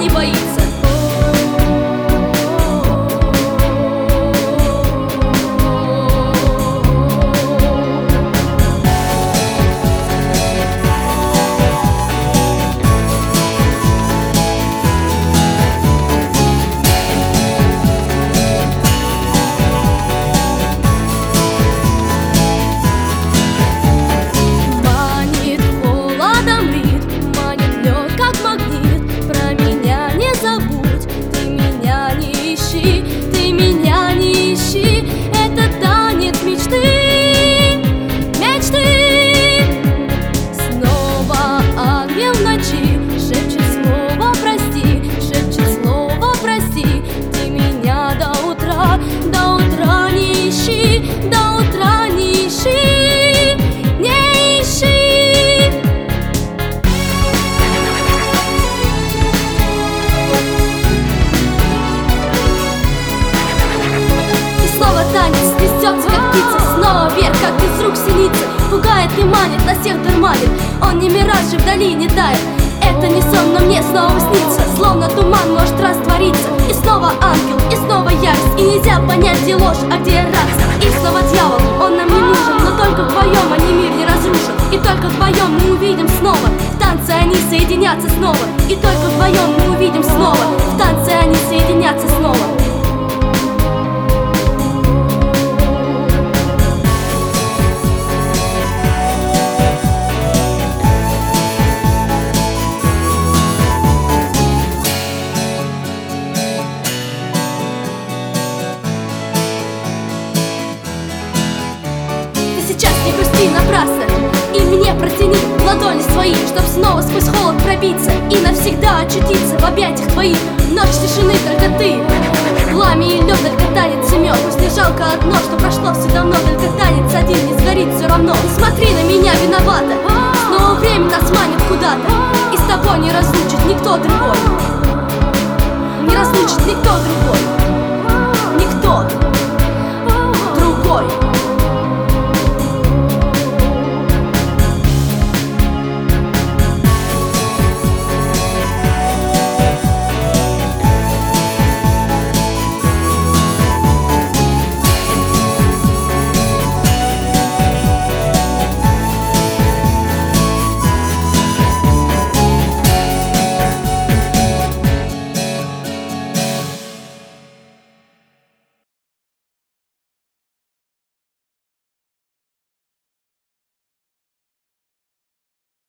не боится. Снова вверх, как из рук синица, пугает и манит, на всех дурманит. Он не мираж и вдали не тает. Это не сон, но мне снова снится, словно туман может раствориться. И снова ангел, и снова ярость, и нельзя понять, где ложь, а где радость. И снова дьявол, он нам не нужен, но только вдвоем они мир не разрушат. И только вдвоем мы увидим снова, в танце они соединятся снова. И только вдвоем мы увидим снова, в танце они соединятся снова. Сейчас не грусти напрасно, и мне протяни ладони свои, чтоб снова сквозь холод пробиться и навсегда очутиться в объятиях твоих. Ночь тишины только ты, пламя и лед, только танец и мед. Пусть не жалко одно, что прошло все давно, только танец один не сгорит все равно. Смотри на меня, виновата, снова время нас манит куда-то, и с тобой не разлучит никто другой, не разлучит никто другой.